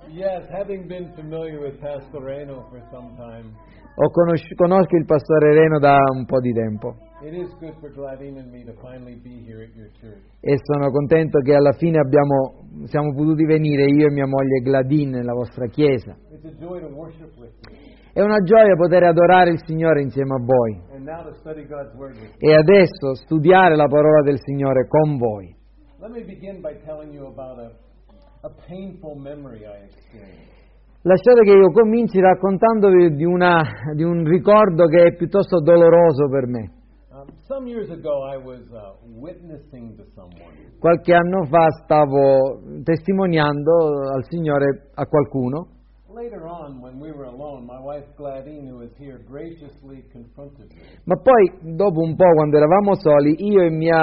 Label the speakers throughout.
Speaker 1: Yes, having been familiar with Pastor Reno for some time,
Speaker 2: Conosco il pastore Reno da un po' di tempo
Speaker 1: it is good for Gladine and me to finally be here at your church.
Speaker 2: e sono contento che alla fine siamo potuti venire io e mia moglie Gladine nella vostra chiesa.
Speaker 1: It's a joy to worship with you
Speaker 2: È una gioia poter adorare il Signore insieme a voi
Speaker 1: and now to study God's Word with you.
Speaker 2: e adesso studiare la parola del Signore con voi.
Speaker 1: Let me begin by telling you about a painful memory I experienced.
Speaker 2: Lasciate che io cominci raccontandovi di un ricordo che è piuttosto doloroso per me.
Speaker 1: Some years ago I was witnessing to someone.
Speaker 2: Qualche anno fa stavo testimoniando al Signore a qualcuno.
Speaker 1: Later on, when we were alone, my wife Gladine, who is here, graciously confronted me.
Speaker 2: Ma poi, dopo un po', quando eravamo soli, io e mia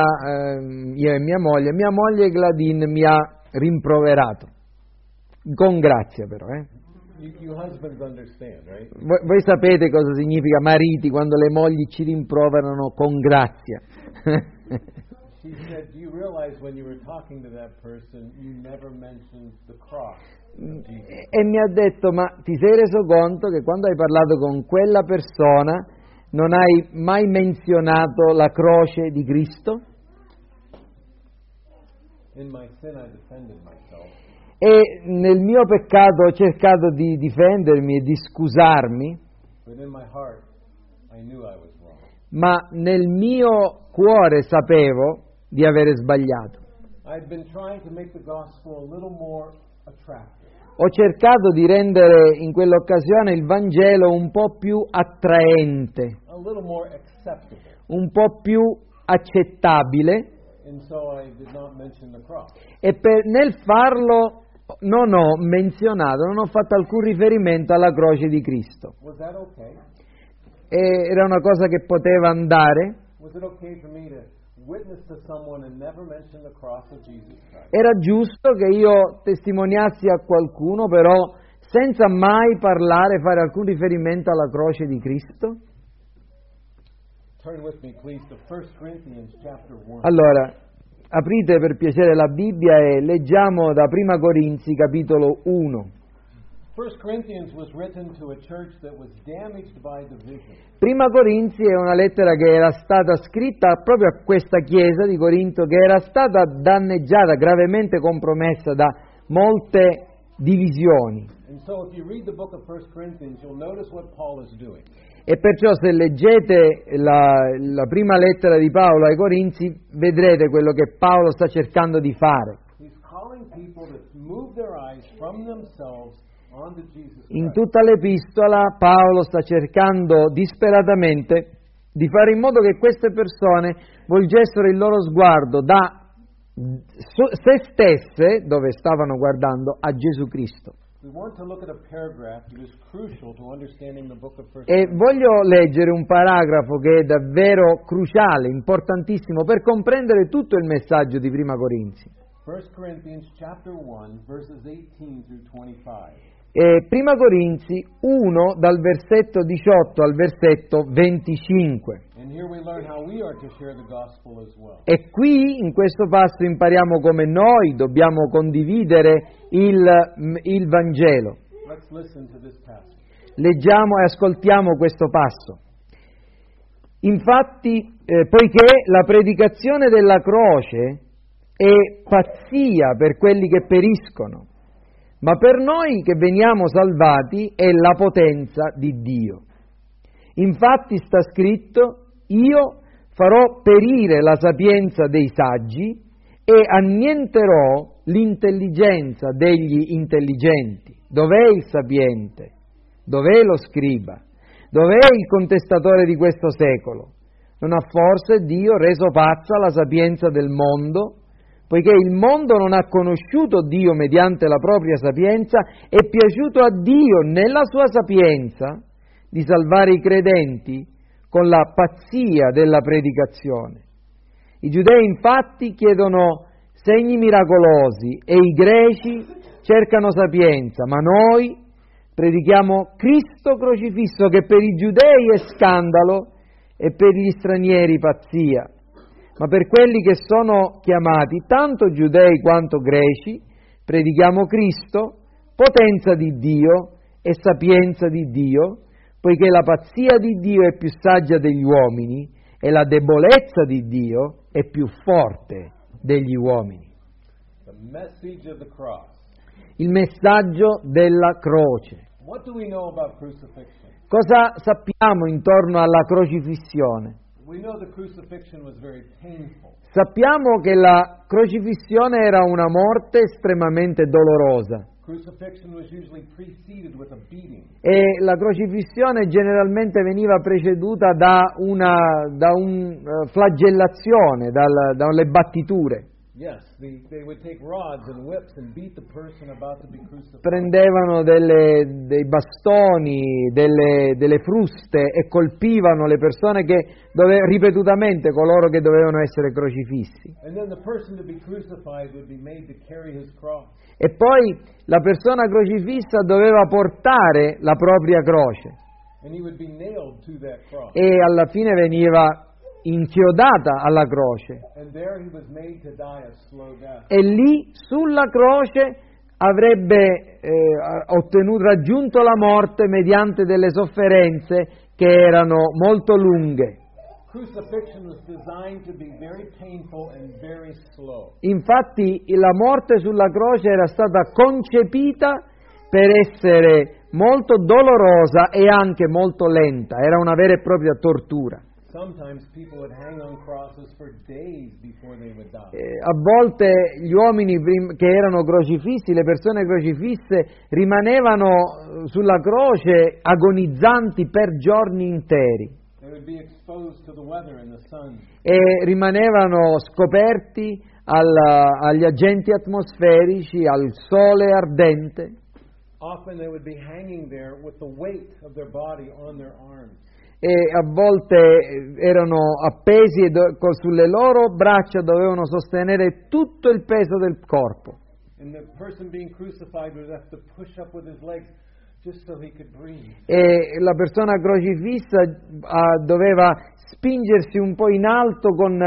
Speaker 2: moglie Gladine mi ha rimproverato. Con grazia però,
Speaker 1: You husbands understand, right?
Speaker 2: Voi sapete cosa significa mariti quando le mogli ci rimproverano con grazia.
Speaker 1: She said, "Do you realize when you were talking to that person, you never mentioned the cross of Jesus?"
Speaker 2: E mi ha detto, ma ti sei reso conto che quando hai parlato con quella persona non hai mai menzionato la croce di Cristo?
Speaker 1: In my sin, I defended myself.
Speaker 2: E nel mio peccato ho cercato di difendermi e di scusarmi,
Speaker 1: But in my heart, I knew I was wrong.
Speaker 2: ma nel mio cuore sapevo di avere sbagliato.
Speaker 1: I'd been trying to make the gospel a little more attractive.
Speaker 2: Ho cercato di rendere in quell'occasione il Vangelo un po' più attraente,
Speaker 1: A little more acceptable.
Speaker 2: un po' più accettabile,
Speaker 1: And so I did not mention the cross.
Speaker 2: e nel farlo non ho menzionato, non ho fatto alcun riferimento alla croce di Cristo.
Speaker 1: Was that okay?
Speaker 2: E era una cosa che poteva andare?
Speaker 1: Was it okay for me to witness to someone and never mention the cross of Jesus Christ?
Speaker 2: Era giusto che io testimoniassi a qualcuno, però senza mai fare alcun riferimento alla croce di Cristo?
Speaker 1: Turn with me, please, to 1 Corinthians chapter 1.
Speaker 2: Allora, aprite per piacere la Bibbia e leggiamo da Prima Corinzi capitolo 1.
Speaker 1: 1 Corinthians was written to a church that was damaged by division.
Speaker 2: Prima Corinzi è una lettera che era stata scritta proprio a questa chiesa di Corinto che era stata danneggiata, gravemente compromessa da molte divisioni.
Speaker 1: And so if you read the book of 1 Corinthians, you'll notice what Paul is doing.
Speaker 2: E perciò se leggete la prima lettera di Paolo ai Corinzi, vedrete quello che Paolo sta cercando di fare.
Speaker 1: He's calling people to move their eyes from themselves onto Jesus
Speaker 2: In
Speaker 1: Christ.
Speaker 2: tutta l'epistola Paolo sta cercando disperatamente di fare in modo che queste persone volgessero il loro sguardo da se stesse, dove stavano guardando, a Gesù Cristo.
Speaker 1: We want to look at a paragraph that is crucial to understanding the book of 1
Speaker 2: E
Speaker 1: Corinthians.
Speaker 2: voglio leggere un paragrafo che è davvero cruciale, importantissimo, per comprendere tutto il messaggio di Prima Corinzi.
Speaker 1: 1 Corinthians chapter 1, verses 18 through 25.
Speaker 2: Prima Corinzi 1 dal versetto 18 al versetto 25.
Speaker 1: And here we learn how we are to share the gospel as well.
Speaker 2: E qui in questo passo impariamo come noi dobbiamo condividere il Vangelo.
Speaker 1: Let's listen to this passage.
Speaker 2: Leggiamo e ascoltiamo questo passo. Infatti, poiché la predicazione della croce è pazzia per quelli che periscono, ma per noi che veniamo salvati è la potenza di Dio. Infatti sta scritto: io farò perire la sapienza dei saggi e annienterò l'intelligenza degli intelligenti. Dov'è il sapiente? Dov'è lo scriba? Dov'è il contestatore di questo secolo? Non ha forse Dio reso pazza la sapienza del mondo? Poiché il mondo non ha conosciuto Dio mediante la propria sapienza, è piaciuto a Dio nella sua sapienza di salvare i credenti con la pazzia della predicazione. I giudei infatti chiedono segni miracolosi e i greci cercano sapienza, ma noi predichiamo Cristo crocifisso, che per i giudei è scandalo e per gli stranieri pazzia. Ma per quelli che sono chiamati, tanto giudei quanto greci, predichiamo Cristo, potenza di Dio e sapienza di Dio, poiché la pazzia di Dio è più saggia degli uomini e la debolezza di Dio è più forte degli uomini.
Speaker 1: The message of the cross.
Speaker 2: Il messaggio della croce.
Speaker 1: What do we know about crucifixion?
Speaker 2: Cosa sappiamo intorno alla crocifissione?
Speaker 1: We know the crucifixion was very painful.
Speaker 2: Sappiamo che la crocifissione era una morte estremamente dolorosa
Speaker 1: Crucifixion was usually preceded with a beating.
Speaker 2: e la crocifissione generalmente veniva preceduta da una flagellazione, dalle battiture.
Speaker 1: Yes, they would take rods and whips and beat the person about to be crucified.
Speaker 2: Prendevano dei bastoni, delle fruste e colpivano le persone ripetutamente coloro che dovevano essere crocifissi.
Speaker 1: And then the person to be crucified would be made to carry his cross.
Speaker 2: E poi la persona crocifissa doveva portare la propria croce
Speaker 1: And he would be nailed to that cross.
Speaker 2: e alla fine veniva inchiodata alla croce.
Speaker 1: And there he was made to die a slow death.
Speaker 2: E lì sulla croce avrebbe raggiunto la morte mediante delle sofferenze che erano molto lunghe.
Speaker 1: Crucifixion was designed to be very painful and very slow.
Speaker 2: Infatti la morte sulla croce era stata concepita per essere molto dolorosa e anche molto lenta, era una vera e propria tortura.
Speaker 1: Sometimes people would hang on crosses for days before they would die.
Speaker 2: A volte gli uomini che erano crocifissi, le persone crocifisse, rimanevano sulla croce agonizzanti per giorni interi
Speaker 1: They would be exposed to the weather and the sun.
Speaker 2: e rimanevano scoperti agli agenti atmosferici, al sole ardente.
Speaker 1: Often they would be hanging there with the weight of their body on their arms.
Speaker 2: E a volte erano appesi e sulle loro braccia dovevano sostenere tutto il peso del corpo.
Speaker 1: And the person being crucified would have to push up with his legs just so he could breathe.
Speaker 2: E la persona crocifissa doveva spingersi un po' in alto con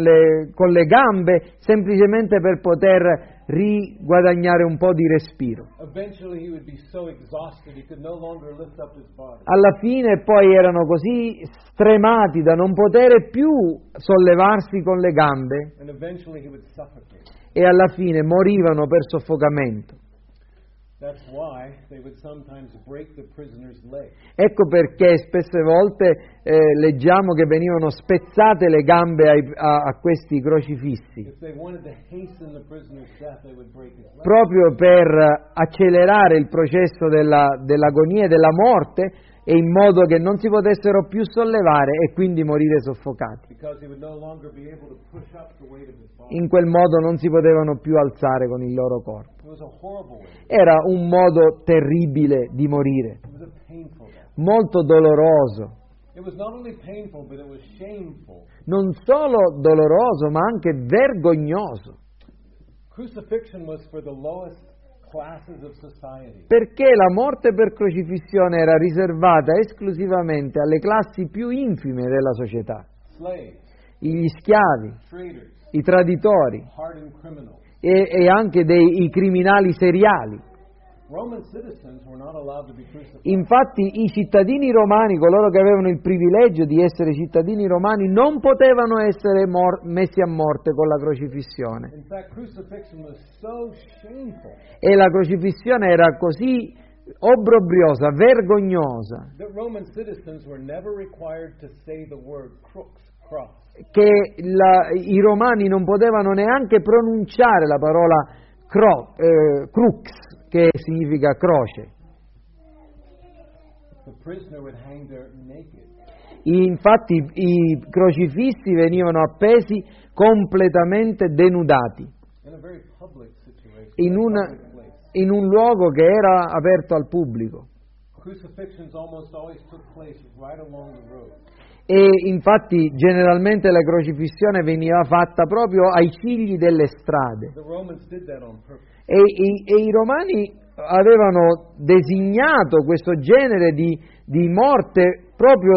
Speaker 2: le gambe semplicemente per poter riguadagnare un po' di respiro.
Speaker 1: Eventually he would be so exhausted he could no longer lift up his body.
Speaker 2: Alla fine poi erano così stremati da non poter più sollevarsi con le gambe
Speaker 1: And eventually he would suffocate.
Speaker 2: e alla fine morivano per soffocamento.
Speaker 1: That's why they would sometimes break the prisoner's leg.
Speaker 2: Ecco perché spesse volte leggiamo che venivano spezzate le gambe a questi crocifissi,
Speaker 1: If they wanted to hasten the prisoner's death, they would break his leg.
Speaker 2: proprio per accelerare il processo dell'agonia e della morte e in modo che non si potessero più sollevare e quindi morire soffocati.
Speaker 1: Because he would no longer be able to push up the weight of his body.
Speaker 2: In quel modo non si potevano più alzare con il loro corpo.
Speaker 1: It was a horrible way.
Speaker 2: Era un modo terribile di morire,
Speaker 1: It was a painful death.
Speaker 2: molto doloroso.
Speaker 1: It was not only painful, but it was shameful.
Speaker 2: Non solo doloroso, ma anche vergognoso.
Speaker 1: Crucifixion was for the lowest classes of society.
Speaker 2: Perché la morte per crocifissione era riservata esclusivamente alle classi più infime della società,
Speaker 1: Slaves,
Speaker 2: gli schiavi,
Speaker 1: traitors,
Speaker 2: i traditori
Speaker 1: hardened criminals.
Speaker 2: e anche i criminali seriali.
Speaker 1: Roman citizens were not allowed to be crucified.
Speaker 2: Infatti i cittadini romani, coloro che avevano il privilegio di essere cittadini romani, non potevano essere messi a morte con la crocifissione.
Speaker 1: In fact, crucifixion was so shameful
Speaker 2: E la crocifissione era così obbrobriosa, vergognosa,
Speaker 1: that Roman citizens were never required to say the word cross.
Speaker 2: che i romani non potevano neanche pronunciare la parola crux, che significa croce.
Speaker 1: The prisoner would hang there naked.
Speaker 2: Infatti i crocifissi venivano appesi completamente denudati
Speaker 1: In a very public situation.
Speaker 2: in
Speaker 1: Public place.
Speaker 2: un luogo che era aperto al pubblico.
Speaker 1: Crucifixions almost always took place right along the road.
Speaker 2: E infatti generalmente la crocifissione veniva fatta proprio ai cigli delle strade.
Speaker 1: The Romans did that on purpose.
Speaker 2: E i romani avevano designato questo genere di morte proprio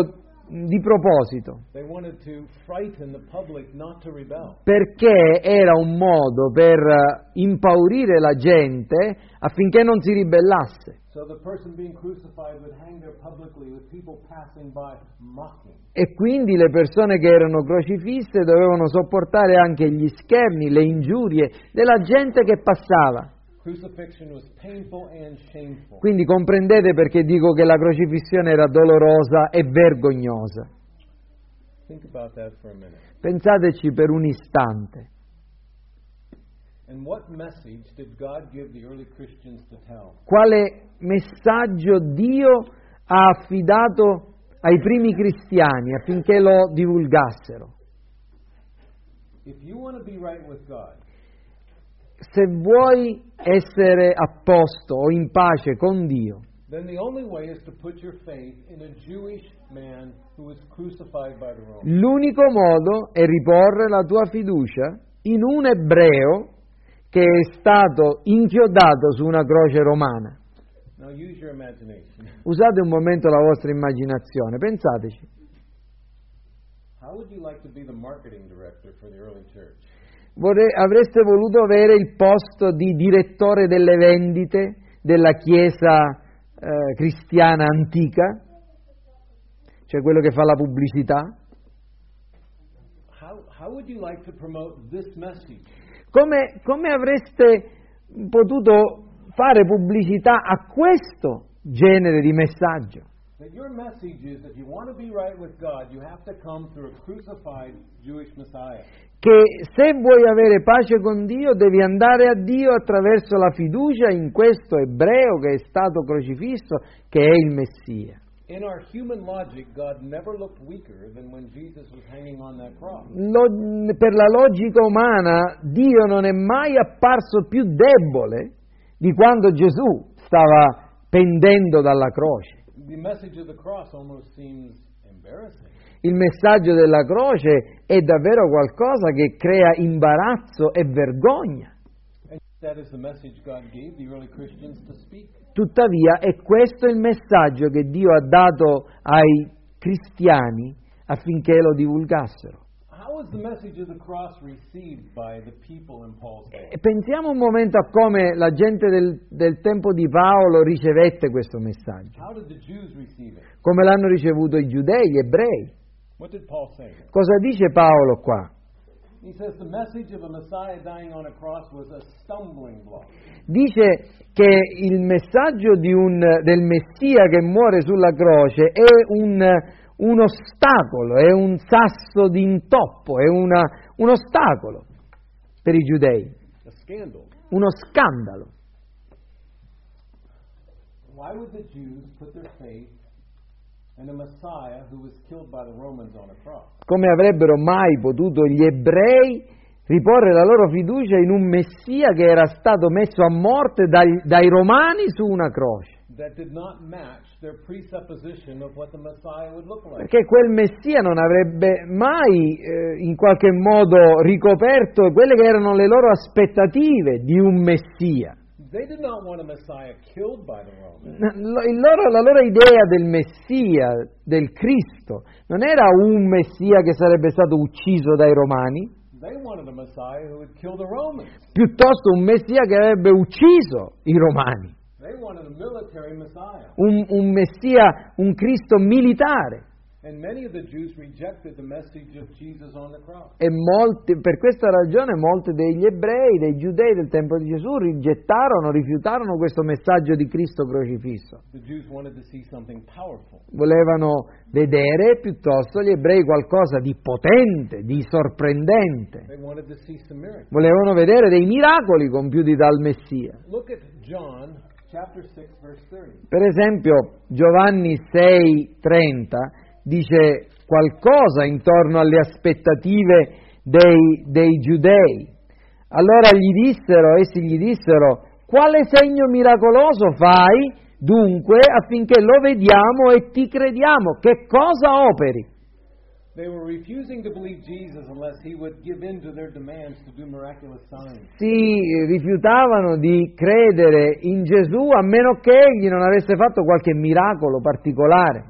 Speaker 2: di proposito,
Speaker 1: They wanted to frighten the public not to rebel.
Speaker 2: perché era un modo per impaurire la gente affinché non si ribellasse.
Speaker 1: So the person being crucified would hang there publicly with people passing by mocking.
Speaker 2: E quindi le persone che erano crocifisse dovevano sopportare anche gli scherni, le ingiurie della gente che passava.
Speaker 1: Crucifixion was painful and shameful.
Speaker 2: Quindi comprendete perché dico che la crocifissione era dolorosa e vergognosa.
Speaker 1: Think about that for a minute.
Speaker 2: Pensateci per un istante.
Speaker 1: And what message did God give the early Christians to tell?
Speaker 2: Quale messaggio Dio ha affidato ai primi cristiani affinché lo divulgassero?
Speaker 1: If you want to be right with God,
Speaker 2: Se vuoi essere a posto o in pace con Dio,
Speaker 1: then the only way is to put your faith in a Jewish man who was crucified by the Romans.
Speaker 2: l'unico modo è riporre la tua fiducia in un ebreo che è stato inchiodato su una croce romana.
Speaker 1: Now use your imagination.
Speaker 2: Usate un momento la vostra immaginazione, pensateci.
Speaker 1: How would you like to be the marketing director for the early church?
Speaker 2: Avreste voluto avere il posto di direttore delle vendite della Chiesa cristiana antica, cioè quello che fa la pubblicità?
Speaker 1: How would you like to promote this message?
Speaker 2: Come avreste potuto fare pubblicità a questo genere di messaggio?
Speaker 1: That your message is that if you want to be right with God, you have to come through a crucified Jewish Messiah.
Speaker 2: Che se vuoi avere pace con Dio devi andare a Dio attraverso la fiducia in questo ebreo che è stato crocifisso, che è il Messia.
Speaker 1: In our human logic, God never looked weaker than when Jesus was hanging on that cross.
Speaker 2: Per la logica umana Dio non è mai apparso più debole di quando Gesù stava pendendo dalla croce.
Speaker 1: The message of the cross almost seems embarrassing.
Speaker 2: Il messaggio della croce è davvero qualcosa che crea imbarazzo e vergogna.
Speaker 1: And that is the message God gave the early Christians to speak.
Speaker 2: Tuttavia è questo il messaggio che Dio ha dato ai cristiani affinché lo divulgassero.
Speaker 1: How was the message of the cross received by the people in Paul's day?
Speaker 2: E pensiamo un momento a come la gente del tempo di Paolo ricevette questo messaggio,
Speaker 1: How did the Jews receive it?
Speaker 2: come l'hanno ricevuto i giudei, gli ebrei.
Speaker 1: What did Paul say?
Speaker 2: Cosa dice Paolo qua?
Speaker 1: He says the message of a Messiah dying on a cross was a stumbling block.
Speaker 2: Dice che il messaggio del Messia che muore sulla croce è un ostacolo, è un sasso d'intoppo, è un ostacolo per i giudei,
Speaker 1: A scandal.
Speaker 2: uno scandalo.
Speaker 1: Why would the Jews put their faith in a Messiah who was killed by the Romans on a cross?
Speaker 2: Come avrebbero mai potuto gli ebrei riporre la loro fiducia in un Messia che era stato messo a morte dai romani su una croce?
Speaker 1: That did not match their presupposition of what the Messiah would look like.
Speaker 2: Perché quel Messia non avrebbe mai in qualche modo ricoperto quelle che erano le loro aspettative di un Messia.
Speaker 1: They did not want a Messiah killed by the Romans.
Speaker 2: La loro idea del Messia, del Cristo, non era un Messia che sarebbe stato ucciso dai Romani,
Speaker 1: They wanted a Messiah who would kill the Romans.
Speaker 2: piuttosto un Messia che avrebbe ucciso i Romani,
Speaker 1: They wanted a military Messiah.
Speaker 2: un Messia, un Cristo militare.
Speaker 1: And many of the Jews rejected the message of Jesus on the cross.
Speaker 2: E per questa ragione molti degli ebrei, dei giudei del tempo di Gesù rifiutarono questo messaggio di Cristo crocifisso.
Speaker 1: The Jews wanted to see something powerful.
Speaker 2: Volevano vedere piuttosto gli ebrei qualcosa di potente, di sorprendente.
Speaker 1: They wanted to see some miracles.
Speaker 2: Volevano vedere dei miracoli compiuti dal Messia.
Speaker 1: Look at John chapter 6 verse 30.
Speaker 2: Per esempio Giovanni 6,30 dice qualcosa intorno alle aspettative dei giudei. Allora essi gli dissero, quale segno miracoloso fai dunque affinché lo vediamo e ti crediamo? Che cosa operi?
Speaker 1: They were refusing to believe Jesus unless he would give in to their demands to do miraculous signs.
Speaker 2: Si rifiutavano di credere in Gesù a meno che egli non avesse fatto qualche miracolo particolare.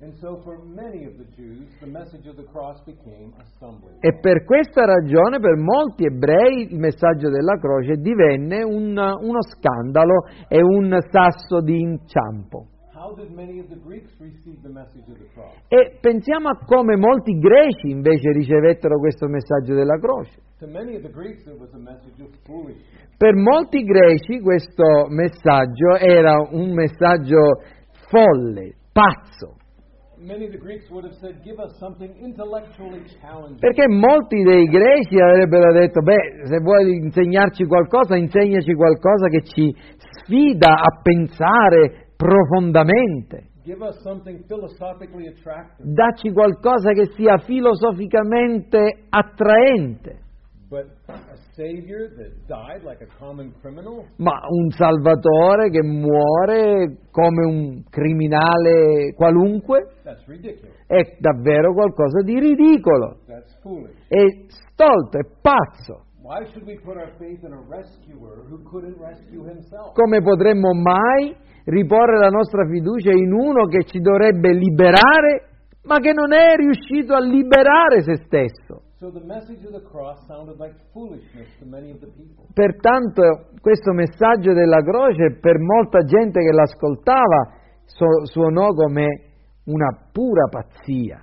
Speaker 1: And so for many of the Jews, the message of the cross became a stumbling
Speaker 2: E
Speaker 1: block.
Speaker 2: per questa ragione per molti ebrei il messaggio della croce divenne uno scandalo e un sasso di inciampo.
Speaker 1: How did many of the Greeks receive the message of the cross?
Speaker 2: E pensiamo a come molti greci invece ricevettero questo messaggio della croce.
Speaker 1: To many of the Greeks, it was a message of foolishness.
Speaker 2: Per molti greci questo messaggio era un messaggio folle, pazzo,
Speaker 1: Many of the Greeks would have said, give us something intellectually challenging.
Speaker 2: perché molti dei greci avrebbero detto, se vuoi insegnarci qualcosa, insegnaci qualcosa che ci sfida a pensare profondamente.
Speaker 1: Give us something philosophically attractive.
Speaker 2: Dacci qualcosa che sia filosoficamente attraente.
Speaker 1: But a savior that died like a common criminal?
Speaker 2: Ma un salvatore che muore come un criminale qualunque
Speaker 1: That's ridiculous.
Speaker 2: è davvero qualcosa di ridicolo,
Speaker 1: That's foolish.
Speaker 2: è stolto, è pazzo.
Speaker 1: Why should we put our faith in a rescuer who couldn't rescue himself?
Speaker 2: Come potremmo mai riporre la nostra fiducia in uno che ci dovrebbe liberare, ma che non è riuscito a liberare se stesso?
Speaker 1: So the message of the cross sounded like foolishness to many of the people.
Speaker 2: Pertanto questo messaggio della croce per molta gente che l'ascoltava suonò come una pura pazzia.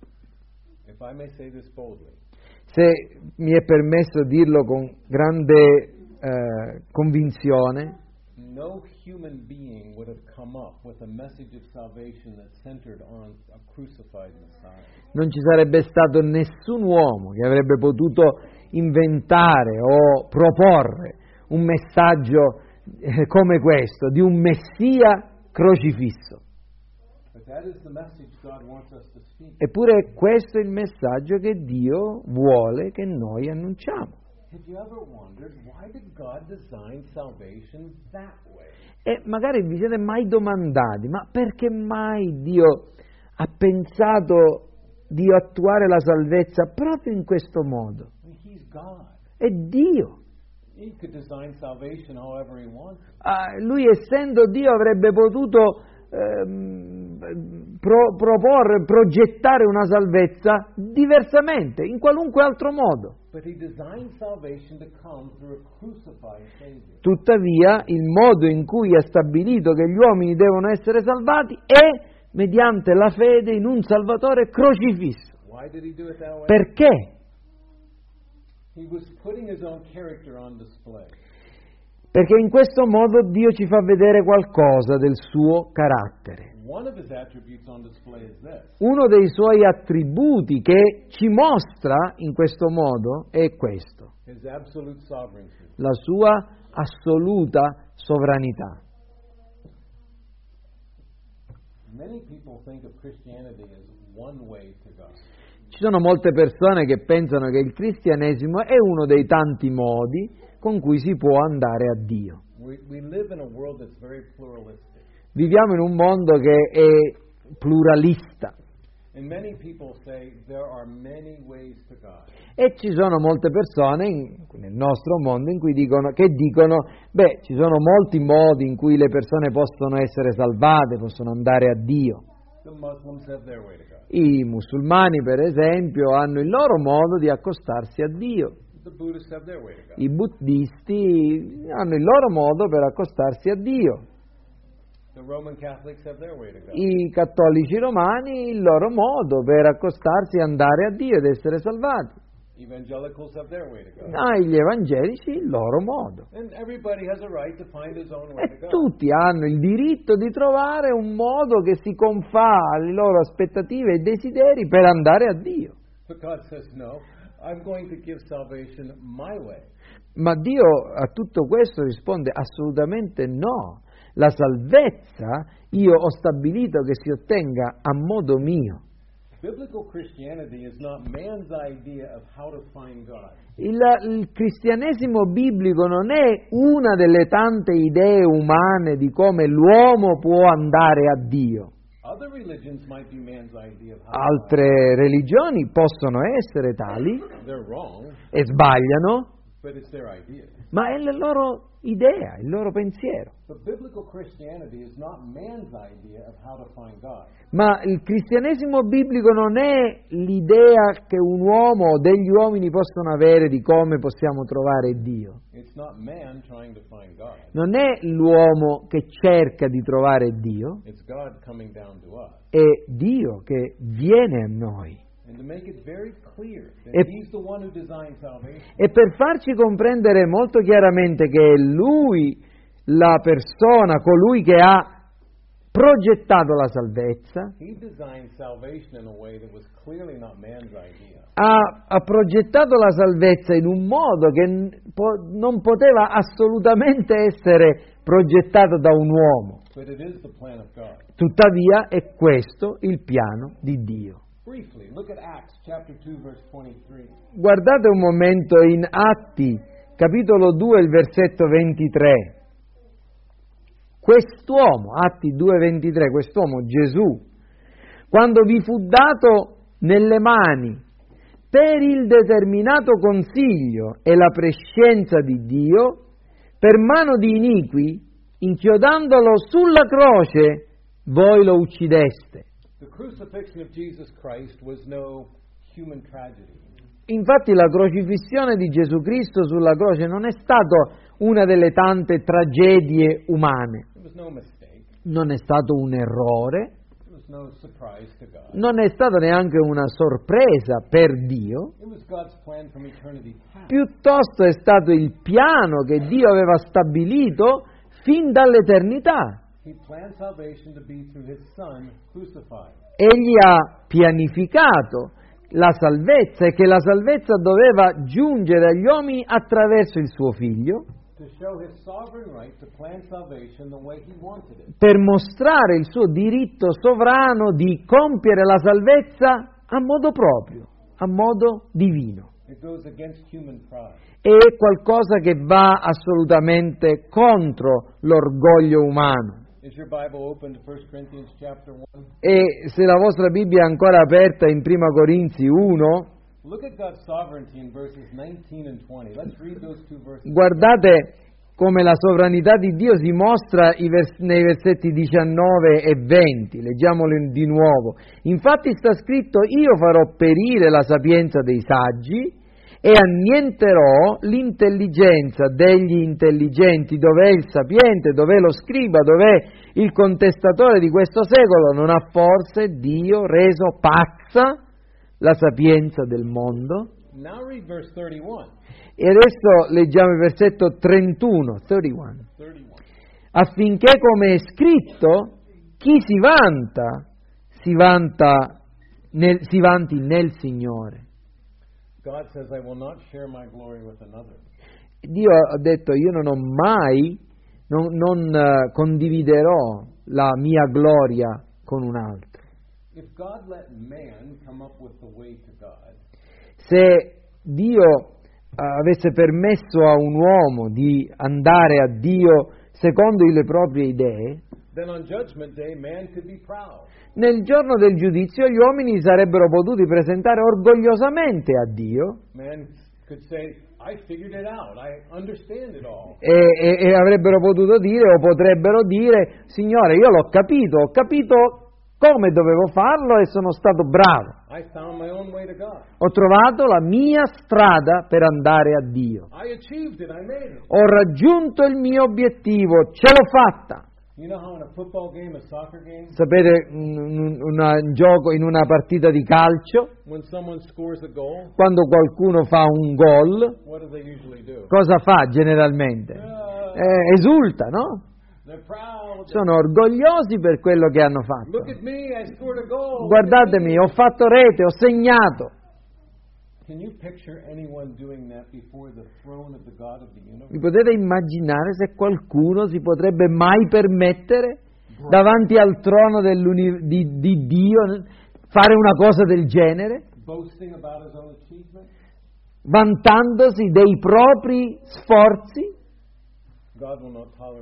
Speaker 1: If I may say this boldly,
Speaker 2: Se mi è permesso dirlo con grande convinzione,
Speaker 1: no human being would have come up with a message of salvation that centered on a crucified Messiah.
Speaker 2: non ci sarebbe stato nessun uomo che avrebbe potuto inventare o proporre un messaggio come questo, di un Messia crocifisso.
Speaker 1: But that is the message God wants us to speak.
Speaker 2: Eppure questo è il messaggio che Dio vuole che noi annunciamo.
Speaker 1: Have you ever wondered why did God design salvation that way?
Speaker 2: E magari vi siete mai domandati, ma perché mai Dio ha pensato di attuare la salvezza proprio in questo modo?
Speaker 1: I mean, He's God.
Speaker 2: È Dio.
Speaker 1: He could design salvation however He wanted.
Speaker 2: Lui, essendo Dio, avrebbe potuto progettare una salvezza diversamente, in qualunque altro modo.
Speaker 1: But He designed salvation to come through a crucified Savior.
Speaker 2: Tuttavia, il modo in cui ha stabilito che gli uomini devono essere salvati è mediante la fede in un Salvatore crocifisso.
Speaker 1: Why did He do it that way?
Speaker 2: Perché?
Speaker 1: He was putting His own character on display.
Speaker 2: Perché in questo modo Dio ci fa vedere qualcosa del suo carattere.
Speaker 1: One of His attributes on display is this.
Speaker 2: Uno dei suoi attributi che ci mostra in questo modo è questo:
Speaker 1: His absolute sovereignty.
Speaker 2: la sua assoluta sovranità.
Speaker 1: Many people think of Christianity as one way to God.
Speaker 2: Ci sono molte persone che pensano che il cristianesimo è uno dei tanti modi con cui si può andare a Dio.
Speaker 1: We live in a world that's very pluralistic.
Speaker 2: Viviamo in un mondo che è pluralista
Speaker 1: And many people say there are many ways to God.
Speaker 2: e ci sono molte persone nel nostro mondo che dicono, ci sono molti modi in cui le persone possono essere salvate, possono andare a Dio.
Speaker 1: The Muslims have their way to God.
Speaker 2: I musulmani, per esempio, hanno il loro modo di accostarsi a Dio.
Speaker 1: The Buddhists have their way to God.
Speaker 2: I buddisti hanno il loro modo per accostarsi a Dio.
Speaker 1: The Roman Catholics have their way to God.
Speaker 2: I cattolici romani il loro modo per accostarsi e andare a Dio ed essere salvati.
Speaker 1: Evangelicals have their way to God.
Speaker 2: Gli evangelici il loro modo.
Speaker 1: And everybody has a right to find his own way to
Speaker 2: E
Speaker 1: God.
Speaker 2: tutti hanno il diritto di trovare un modo che si confà alle loro aspettative e desideri per andare a Dio.
Speaker 1: But God says, no, I'm going to give salvation my way.
Speaker 2: Ma Dio a tutto questo risponde assolutamente no. La salvezza io ho stabilito che si ottenga a modo mio.
Speaker 1: Biblical Christianity is not man's idea of how to find God.
Speaker 2: Il cristianesimo biblico non è una delle tante idee umane di come l'uomo può andare a Dio.
Speaker 1: Other religions might be man's idea of how
Speaker 2: Altre religioni possono essere tali
Speaker 1: they're wrong,
Speaker 2: e sbagliano,
Speaker 1: But it's their idea.
Speaker 2: ma è la loro idea, il loro pensiero.
Speaker 1: But biblical Christianity is not man's idea of how to find God.
Speaker 2: Ma il cristianesimo biblico non è l'idea che un uomo o degli uomini possono avere di come possiamo trovare Dio.
Speaker 1: It's not man trying to find God.
Speaker 2: Non è l'uomo che cerca di trovare Dio,
Speaker 1: It's God coming down to us.
Speaker 2: è Dio che viene a noi.
Speaker 1: And to make it very clear that
Speaker 2: E-
Speaker 1: He's the one who designed salvation.
Speaker 2: E per farci comprendere molto chiaramente che è Lui la persona, colui che ha progettato la salvezza,
Speaker 1: He designed salvation in a way that was clearly not man's idea.
Speaker 2: ha progettato la salvezza in un modo che non poteva assolutamente essere progettato da un uomo.
Speaker 1: But it is the plan of God.
Speaker 2: Tuttavia è questo il piano di Dio.
Speaker 1: Briefly, look at Acts chapter 2, verse 23.
Speaker 2: Guardate un momento in Atti, capitolo 2, il versetto 23. Quest'uomo, Atti 2,23, quest'uomo Gesù, quando vi fu dato nelle mani per il determinato consiglio e la prescienza di Dio, per mano di iniqui, inchiodandolo sulla croce, voi lo uccideste.
Speaker 1: The crucifixion of Jesus Christ was no human tragedy.
Speaker 2: Infatti la crocifissione di Gesù Cristo sulla croce non è stato una delle tante tragedie umane,
Speaker 1: It was no mistake.
Speaker 2: non è stato un errore,
Speaker 1: It was no surprise to God.
Speaker 2: non è stata neanche una sorpresa per Dio,
Speaker 1: It was God's plan from eternity past.
Speaker 2: piuttosto è stato il piano che Dio aveva stabilito fin dall'eternità.
Speaker 1: He planned salvation to be through His Son crucified.
Speaker 2: Egli ha pianificato la salvezza e che la salvezza doveva giungere agli uomini attraverso il suo figlio,
Speaker 1: To show His sovereign right to plan salvation the way He wanted it.
Speaker 2: per mostrare il suo diritto sovrano di compiere la salvezza a modo proprio, a modo divino.
Speaker 1: It goes against human pride.
Speaker 2: È qualcosa che va assolutamente contro l'orgoglio umano.
Speaker 1: Is your Bible open to 1 Corinthians chapter 1?
Speaker 2: E se la vostra Bibbia è ancora aperta in 1 Corinzi 1,
Speaker 1: Look at God's sovereignty in verses 19 and 20. Let's read those two verses.
Speaker 2: guardate come la sovranità di Dio si mostra nei versetti 19 e 20. Leggiamolo di nuovo. Infatti sta scritto: io farò perire la sapienza dei saggi e annienterò l'intelligenza degli intelligenti. Dov'è il sapiente? Dov'è lo scriba? Dov'è il contestatore di questo secolo? Non ha forse Dio reso pazza la sapienza del mondo?
Speaker 1: Now read verse 31.
Speaker 2: E adesso leggiamo il versetto 31. Affinché, come è scritto, chi si vanti nel Signore.
Speaker 1: God says, I will not share my glory with another.
Speaker 2: Dio ha detto: io non ho mai, non condividerò la mia gloria con un altro.
Speaker 1: If God let man come up with the way to God,
Speaker 2: Se Dio avesse permesso a un uomo di andare a Dio secondo le proprie idee,
Speaker 1: then on Judgment Day man could be proud.
Speaker 2: nel giorno del giudizio gli uomini sarebbero potuti presentare orgogliosamente a Dio
Speaker 1: Man could say, I figured it out. I understand it all.
Speaker 2: e avrebbero potuto dire, o potrebbero dire: Signore, io ho capito come dovevo farlo e sono stato bravo.
Speaker 1: I found my own way to God.
Speaker 2: Ho trovato la mia strada per andare a Dio.
Speaker 1: I achieved it. I made it.
Speaker 2: Ho raggiunto il mio obiettivo, ce l'ho fatta.
Speaker 1: You know how in a football game, a soccer game,
Speaker 2: Sapete, un gioco in una partita di calcio,
Speaker 1: when someone scores a goal,
Speaker 2: quando qualcuno fa un gol,
Speaker 1: what do they usually do?
Speaker 2: cosa fa generalmente? Esulta, no?
Speaker 1: They're proud.
Speaker 2: Sono orgogliosi per quello che hanno fatto.
Speaker 1: Look at me, I scored a goal.
Speaker 2: Guardatemi, ho fatto rete, ho segnato.
Speaker 1: Can you picture anyone doing that before the throne of the God of the universe?
Speaker 2: Vi potete immaginare se qualcuno si potrebbe mai permettere davanti al trono di Dio fare una cosa del genere,
Speaker 1: Boasting about his own achievement?
Speaker 2: vantandosi dei propri sforzi?
Speaker 1: God will not tolerate that.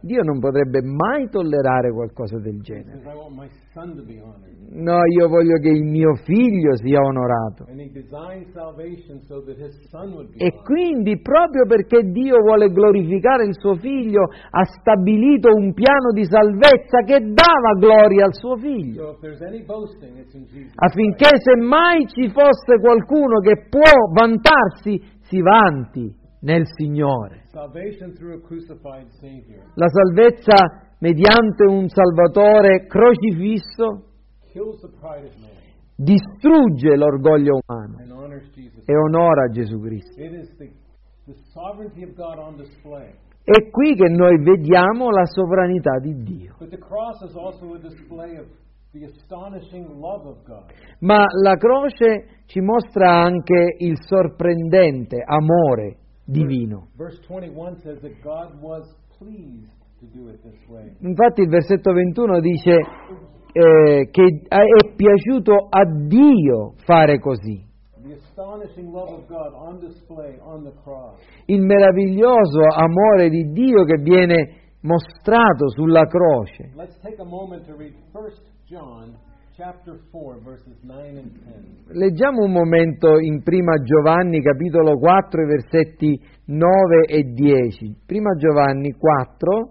Speaker 2: Dio non potrebbe mai tollerare qualcosa del
Speaker 1: He
Speaker 2: genere.
Speaker 1: says, I want my son to be honored.
Speaker 2: No, io voglio che il mio figlio sia onorato.
Speaker 1: And he designed salvation so that his son would be
Speaker 2: E
Speaker 1: honored.
Speaker 2: quindi, proprio perché Dio vuole glorificare il suo figlio, ha stabilito un piano di salvezza che dava gloria al suo figlio.
Speaker 1: So if there's any boasting, it's in Jesus.
Speaker 2: Affinché se mai ci fosse qualcuno che può vantarsi, si vanti nel Signore.
Speaker 1: Salvation through a crucified Savior
Speaker 2: La salvezza mediante un Salvatore crocifisso
Speaker 1: kills the pride of man
Speaker 2: distrugge l'orgoglio umano
Speaker 1: and honors Jesus.
Speaker 2: e onora Gesù Cristo.
Speaker 1: It is the sovereignty of God on display.
Speaker 2: È qui che noi vediamo la sovranità di Dio.
Speaker 1: But the cross is also a display of the astonishing love of God.
Speaker 2: Ma la croce ci mostra anche il sorprendente amore divino.
Speaker 1: Verse 21 says that God was pleased to do it this way.
Speaker 2: Infatti il versetto 21 dice che è piaciuto a Dio fare così.
Speaker 1: The astonishing love of God on display on the cross.
Speaker 2: Il meraviglioso amore di Dio che viene mostrato sulla croce.
Speaker 1: Let's take a moment to read 1 John chapter 4 verses 9 and 10.
Speaker 2: Leggiamo un momento in Prima Giovanni capitolo 4 i versetti 9 e 10. Prima Giovanni 4,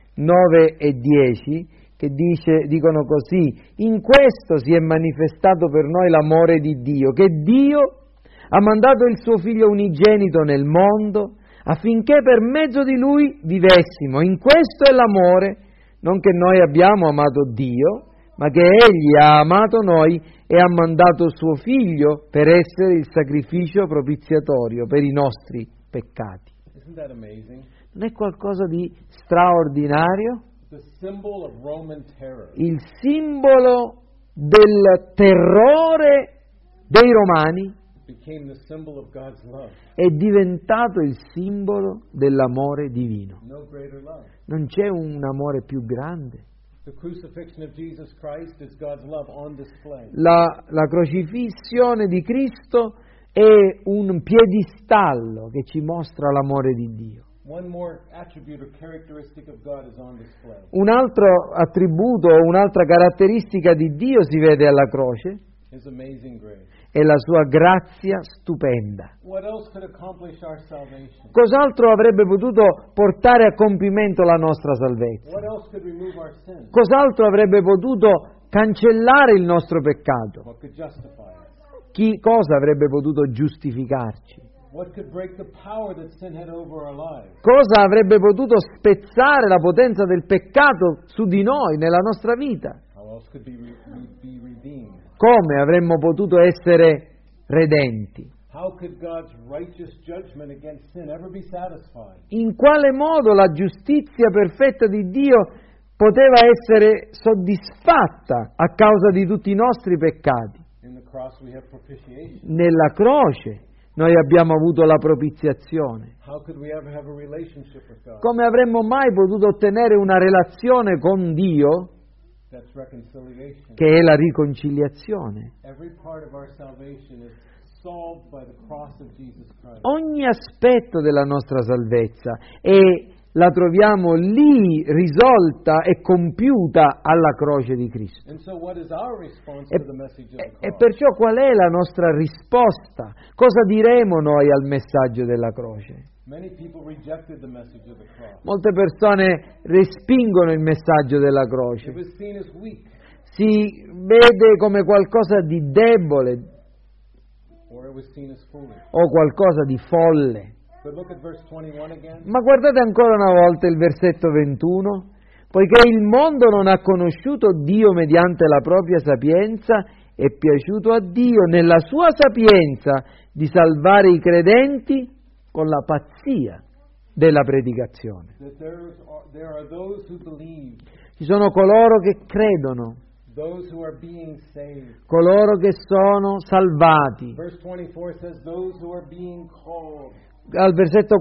Speaker 2: 9 e 10 che dicono così: in questo si è manifestato per noi l'amore di Dio, che Dio ha mandato il suo Figlio unigenito nel mondo affinché per mezzo di Lui vivessimo. In questo è l'amore, non che noi abbiamo amato Dio, ma che Egli ha amato noi e ha mandato suo Figlio per essere il sacrificio propiziatorio per i nostri peccati.
Speaker 1: Isn't that amazing?
Speaker 2: Non è qualcosa di straordinario?
Speaker 1: The symbol of Roman terror.
Speaker 2: Il simbolo del terrore dei Romani
Speaker 1: Became the symbol of God's love.
Speaker 2: è diventato il simbolo dell'amore divino.
Speaker 1: No greater love.
Speaker 2: Non c'è un amore più grande.
Speaker 1: The crucifixion of Jesus Christ is God's love on display.
Speaker 2: La crocifissione di Cristo è un piedistallo che ci mostra l'amore di Dio.
Speaker 1: One more attribute or characteristic of God is on display.
Speaker 2: Un altro attributo, un'altra caratteristica di Dio si vede alla croce,
Speaker 1: His amazing grace.
Speaker 2: è la sua grazia stupenda.
Speaker 1: What else could accomplish our salvation?
Speaker 2: Cos'altro avrebbe potuto portare a compimento la nostra salvezza?
Speaker 1: What else could remove our sin?
Speaker 2: Cos'altro avrebbe potuto cancellare il nostro peccato?
Speaker 1: What could justify us?
Speaker 2: Cosa avrebbe potuto giustificarci?
Speaker 1: What could break the power that sin had over our lives?
Speaker 2: Cosa avrebbe potuto spezzare la potenza del peccato su di noi, nella nostra vita?
Speaker 1: How else could be redeemed?
Speaker 2: Come avremmo potuto essere redenti?
Speaker 1: How could God's righteous judgment against sin ever be satisfied?
Speaker 2: In quale modo la giustizia perfetta di Dio poteva essere soddisfatta a causa di tutti i nostri peccati?
Speaker 1: In the cross we have propitiation.
Speaker 2: Nella croce noi abbiamo avuto la propiziazione.
Speaker 1: How could we ever have a relationship with God?
Speaker 2: Come avremmo mai potuto ottenere una relazione con Dio,
Speaker 1: That's reconciliation.
Speaker 2: che è la riconciliazione?
Speaker 1: Every part of our salvation is solved by the cross of Jesus Christ.
Speaker 2: Ogni aspetto della nostra salvezza la troviamo lì risolta e compiuta alla croce di Cristo.
Speaker 1: And so what is our response
Speaker 2: E,
Speaker 1: to the message of the
Speaker 2: e
Speaker 1: cross?
Speaker 2: perciò qual è la nostra risposta? Cosa diremo noi al messaggio della croce?
Speaker 1: Many people rejected the message of the cross.
Speaker 2: Molte persone respingono il messaggio della croce.
Speaker 1: It was seen as weak,
Speaker 2: Si vede come qualcosa di debole
Speaker 1: or it was seen as foolish.
Speaker 2: o qualcosa di folle.
Speaker 1: But look at verse 21 again.
Speaker 2: Ma guardate ancora una volta il versetto 21. Poiché il mondo non ha conosciuto Dio mediante la propria sapienza, è piaciuto a Dio nella sua sapienza di salvare i credenti con la pazzia della predicazione.
Speaker 1: That there are those who believe,
Speaker 2: Ci sono coloro che credono,
Speaker 1: those who are being saved.
Speaker 2: coloro che sono salvati,
Speaker 1: Verse 24 says those who are being called.
Speaker 2: al versetto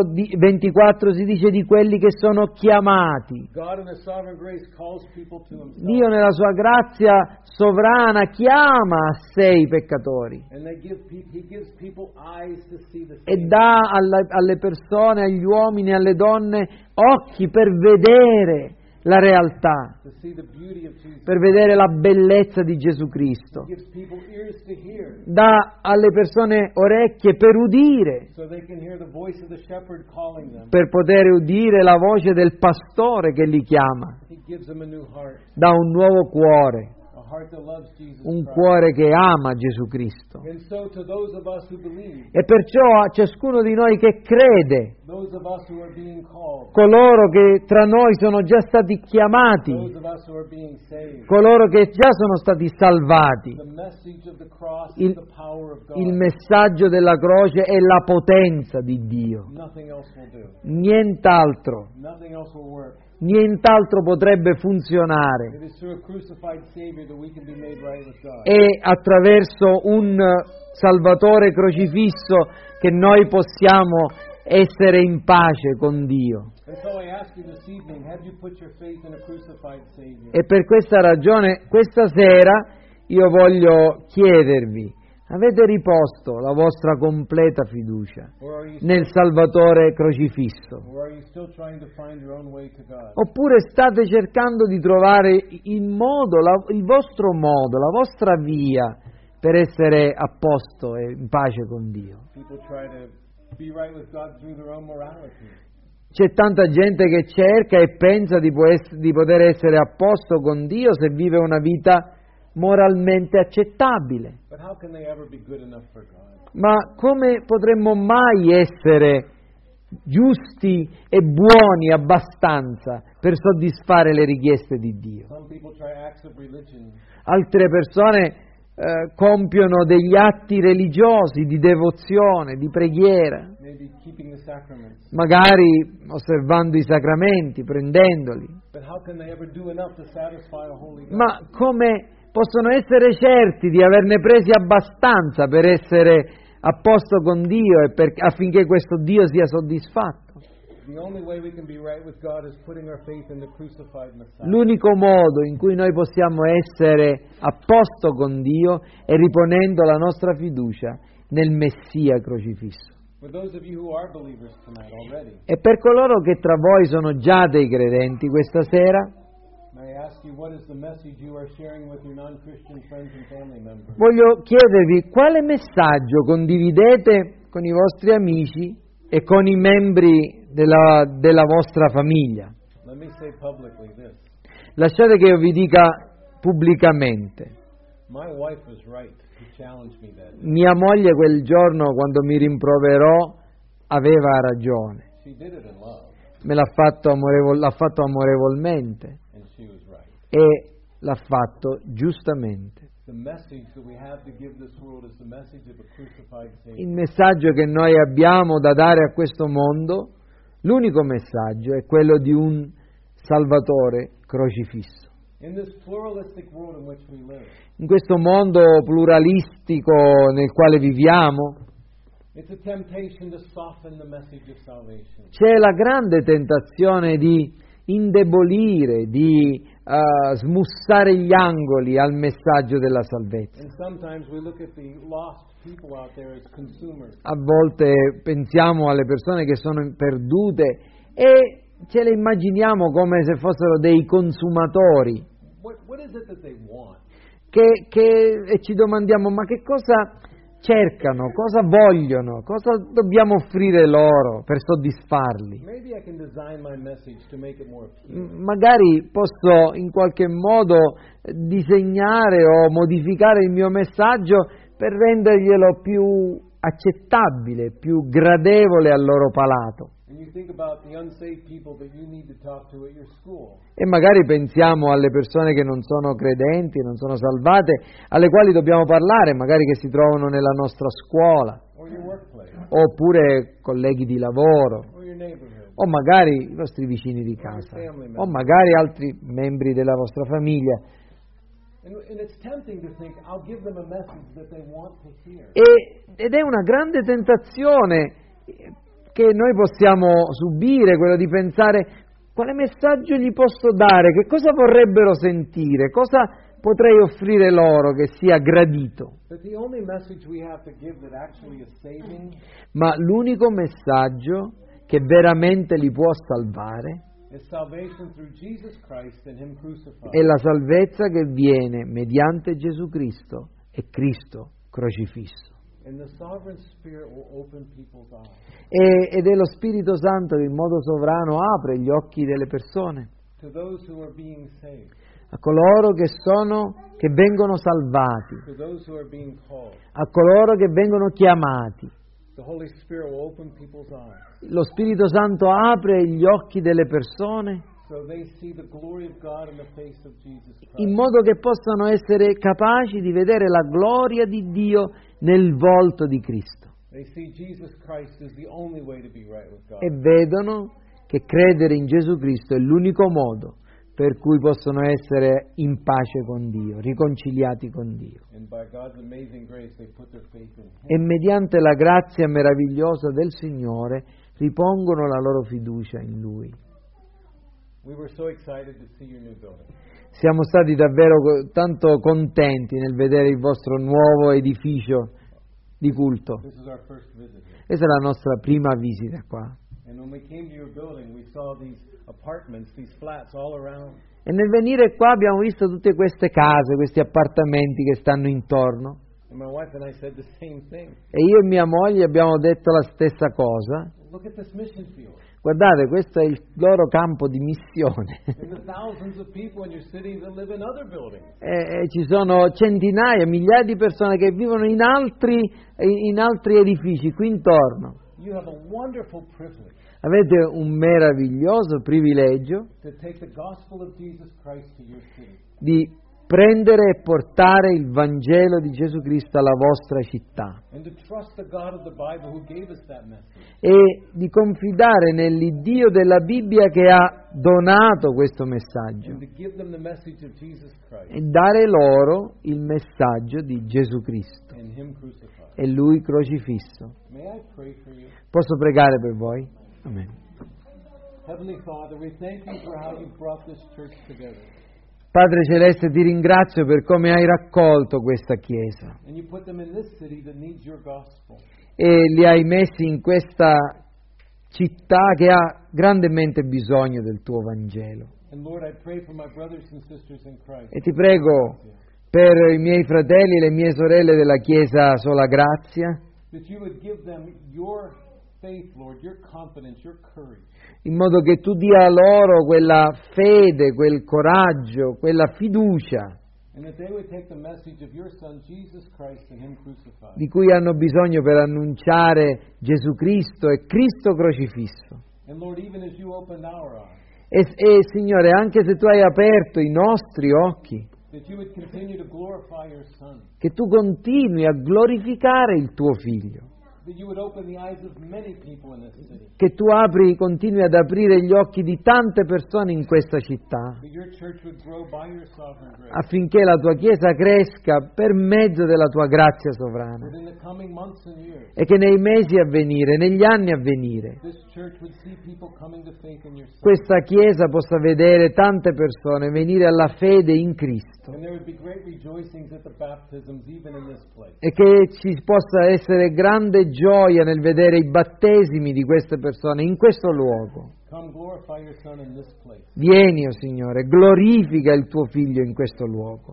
Speaker 2: 24 si dice di quelli che sono chiamati.
Speaker 1: God in His sovereign grace calls people to Himself.
Speaker 2: Dio nella sua grazia sovrana chiama a sé i peccatori
Speaker 1: And He gives people eyes to see the
Speaker 2: e
Speaker 1: sin.
Speaker 2: dà alle persone, agli uomini, alle donne occhi per vedere la realtà,
Speaker 1: To see the beauty of Jesus.
Speaker 2: per vedere la bellezza di Gesù Cristo.
Speaker 1: He gives people ears to hear,
Speaker 2: Dà alle persone orecchie per udire,
Speaker 1: so they can hear the voice of the shepherd calling them.
Speaker 2: per poter udire la voce del pastore che li chiama.
Speaker 1: He gives them a new heart,
Speaker 2: Dà un nuovo cuore,
Speaker 1: a heart that loves Jesus
Speaker 2: un
Speaker 1: Christ.
Speaker 2: cuore che ama Gesù Cristo.
Speaker 1: And so to those of us who believe,
Speaker 2: E perciò a ciascuno di noi che crede,
Speaker 1: those of us who are being called,
Speaker 2: coloro che tra noi sono già stati chiamati,
Speaker 1: those of us who are being saved,
Speaker 2: coloro che già sono stati salvati,
Speaker 1: the message of the cross
Speaker 2: Il-
Speaker 1: is the power of God.
Speaker 2: il messaggio della croce è la potenza di Dio.
Speaker 1: Nothing else will do.
Speaker 2: Nient'altro,
Speaker 1: Nothing else will work.
Speaker 2: nient'altro potrebbe funzionare.
Speaker 1: It is through a crucified Savior that we can be made right with God.
Speaker 2: È attraverso un Salvatore crocifisso che noi possiamo essere in pace con Dio.
Speaker 1: And so I ask you this evening, have you put your faith in a crucified Savior?
Speaker 2: E per questa ragione, questa sera, io voglio chiedervi, avete riposto la vostra completa fiducia
Speaker 1: Or are you
Speaker 2: nel Salvatore crocifisso?
Speaker 1: Or are you still trying to find your own way to God?
Speaker 2: Oppure state cercando di trovare il modo, il vostro modo, la vostra via per essere a posto e in pace con Dio?
Speaker 1: People try to be right with God through their own morality.
Speaker 2: C'è tanta gente che cerca e pensa di poter essere a posto con Dio se vive una vita moralmente accettabile.
Speaker 1: But how can they ever be good enough for God?
Speaker 2: Ma come potremmo mai essere giusti e buoni abbastanza per soddisfare le richieste di Dio?
Speaker 1: Some people try acts of religion,
Speaker 2: Altre persone compiono degli atti religiosi di devozione, di preghiera,
Speaker 1: maybe keeping the sacraments.
Speaker 2: magari osservando i sacramenti, prendendoli.
Speaker 1: But how can they ever do enough to satisfy a holy God?
Speaker 2: Ma come possono essere certi di averne presi abbastanza per essere a posto con Dio e affinché questo Dio sia soddisfatto?
Speaker 1: The only way we can be right with God is putting our faith in the crucified Messiah.
Speaker 2: L'unico modo in cui noi possiamo essere a posto con Dio è riponendo la nostra fiducia nel Messia crocifisso.
Speaker 1: For those of you who are believers tonight already,
Speaker 2: E per coloro che tra voi sono già dei credenti questa sera,
Speaker 1: may I ask you what is the message you are sharing with your non-Christian friends and family members?
Speaker 2: voglio chiedervi quale messaggio condividete con i vostri amici e con i membri della vostra famiglia.
Speaker 1: Let me say publicly this.
Speaker 2: Lasciate che io vi dica pubblicamente.
Speaker 1: My wife was right to challenge me that day.
Speaker 2: Mia moglie quel giorno, quando mi rimproverò, aveva ragione.
Speaker 1: She did it in love,
Speaker 2: L'ha fatto amorevolmente
Speaker 1: and she was right.
Speaker 2: e l'ha fatto giustamente.
Speaker 1: The message that we have to give this world is the message of a crucified Savior.
Speaker 2: Il messaggio che noi abbiamo da dare a questo mondo, l'unico messaggio è quello di un Salvatore crocifisso.
Speaker 1: In this pluralistic world in which we live,
Speaker 2: In questo mondo pluralistico nel quale viviamo,
Speaker 1: it's a temptation to soften the message of salvation.
Speaker 2: c'è la grande tentazione di indebolire, di smussare gli angoli al messaggio della salvezza.
Speaker 1: And sometimes we look at the lost people out there as consumers.
Speaker 2: A volte pensiamo alle persone che sono perdute e ce le immaginiamo come se fossero dei consumatori
Speaker 1: What is it that they want?
Speaker 2: e ci domandiamo ma che cosa cercano, cosa vogliono, cosa dobbiamo offrire loro per soddisfarli.
Speaker 1: Maybe I can design my message to make it more appealing.
Speaker 2: Magari posso in qualche modo disegnare o modificare il mio messaggio per renderglielo più accettabile, più gradevole al loro palato.
Speaker 1: And you think about the unsaved people that you need to talk to at your school,
Speaker 2: E magari pensiamo alle persone che non sono credenti, non sono salvate, alle quali dobbiamo parlare, magari che si trovano nella nostra scuola,
Speaker 1: or your workplace,
Speaker 2: oppure colleghi di lavoro,
Speaker 1: or your neighborhood.
Speaker 2: o magari i vostri vicini di casa, o magari altri membri della vostra famiglia.
Speaker 1: And it's tempting to think, I'll give them a message that they want to hear.
Speaker 2: Ed è una grande tentazione che noi possiamo subire, quello di pensare quale messaggio gli posso dare, che cosa vorrebbero sentire, cosa potrei offrire loro che sia gradito. Ma l'unico messaggio che veramente li può salvare è la salvezza che viene mediante Gesù Cristo e Cristo crocifisso. Ed è lo Spirito Santo che in modo sovrano apre gli occhi delle persone a coloro che vengono salvati, a coloro che vengono chiamati. Lo Spirito Santo apre gli occhi delle persone in modo che possano essere capaci di vedere la gloria di Dio nel volto di Cristo. E vedono che credere in Gesù Cristo è l'unico modo per cui possono essere in pace con Dio, riconciliati con Dio. E mediante la grazia meravigliosa del Signore ripongono la loro fiducia in Lui. Siamo stati davvero tanto contenti nel vedere il vostro nuovo edificio di culto. Questa è la nostra prima visita qua. E nel venire qua abbiamo visto tutte queste case, questi appartamenti che stanno intorno. E io e mia moglie abbiamo detto la stessa cosa. Guardate, questo è il loro campo di missione. E ci sono centinaia, migliaia di persone che vivono in altri edifici qui intorno. Avete un meraviglioso privilegio di prendere e portare il Vangelo di Gesù Cristo alla vostra città e di confidare nell'Iddio della Bibbia che ha donato questo messaggio e dare loro il messaggio di Gesù Cristo e Lui crocifisso. Posso pregare per voi? Amen. Padre Celeste, ti ringrazio per come hai raccolto questa Chiesa e li hai messi in questa città che ha grandemente bisogno del tuo Vangelo. E ti prego per i miei fratelli e le mie sorelle della Chiesa Sola Grazia, in modo che tu dia loro quella fede, quel coraggio, quella fiducia di cui hanno bisogno per annunciare Gesù Cristo e Cristo crocifisso. E Signore, anche se tu hai aperto i nostri occhi, che tu continui a glorificare il tuo Figlio, che tu continui ad aprire gli occhi di tante persone in questa città, affinché la tua Chiesa cresca per mezzo della tua grazia sovrana, e che nei mesi a venire, negli anni a venire, questa Chiesa possa vedere tante persone venire alla fede in Cristo, e che ci possa essere grande gioia nel vedere i battesimi di queste persone in questo luogo. Vieni, o Signore, glorifica il tuo Figlio in questo luogo.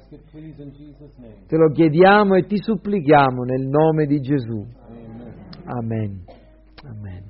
Speaker 2: Te lo chiediamo e ti supplichiamo nel nome di Gesù. Amen. Amen.